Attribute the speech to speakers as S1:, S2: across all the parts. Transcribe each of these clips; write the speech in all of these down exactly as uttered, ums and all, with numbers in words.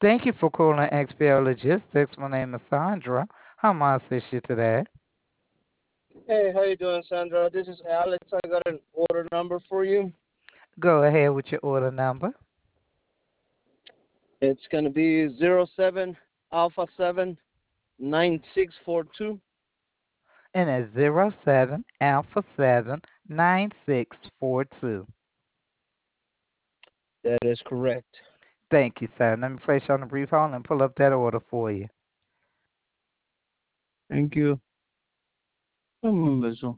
S1: Thank you for calling X P L Logistics. My name is Sandra. How may I assist you today?
S2: Hey, how you doing, Sandra? This is Alex. I got an order number for you.
S1: Go ahead with your order number.
S2: It's gonna be zero seven Alpha seven nine six four two.
S1: And it's zero seven Alpha seven nine six four two.
S2: That is correct.
S1: Thank you, sir. Let me place you on a brief hold and pull up that order for you.
S2: Thank you. Un beso.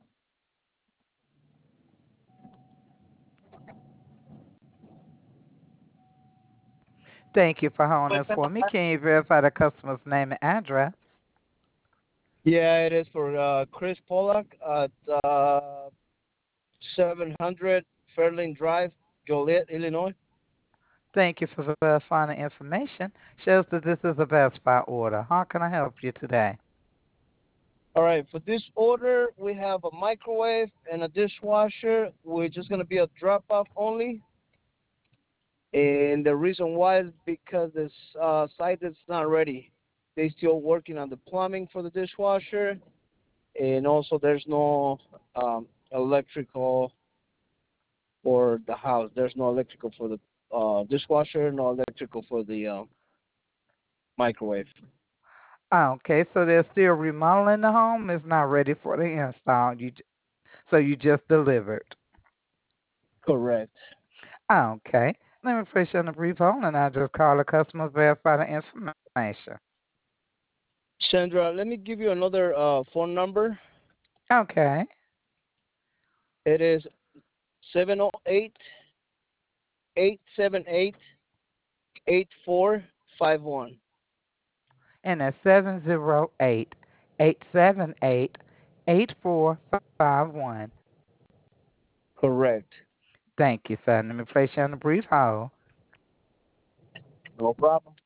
S1: Thank you for holding for me. Can you verify the customer's name and address?
S2: Yeah, it is for uh, Chris Pollack at uh, seven hundred Fairlane Drive, Joliet, Illinois.
S1: Thank you for verifying the information. Shows that this is a Best Buy order. How can I help you today?
S2: All right, for this order, we have a microwave and a dishwasher, which is going to be a drop off only. And the reason why is because this uh, site is not ready. They still working on the plumbing for the dishwasher, and also there's no um, electrical for the house. There's no electrical for the uh, dishwasher, no electrical for the uh, microwave.
S1: Ah, okay, so they're still remodeling the home. It's not ready for the install. You, j- so you just delivered.
S2: Correct.
S1: Ah, okay. Let me place you on a brief hold, and I'll just call the customer, verify the information.
S2: Sandra, let me give you another uh, phone number.
S1: Okay.
S2: It is seven zero eight, eight seven eight, eight four five one.
S1: And that's seven zero eight eight seven eight eight four five one.
S2: Correct.
S1: Thank you, sir. Let me place you on a brief hold.
S2: No problem.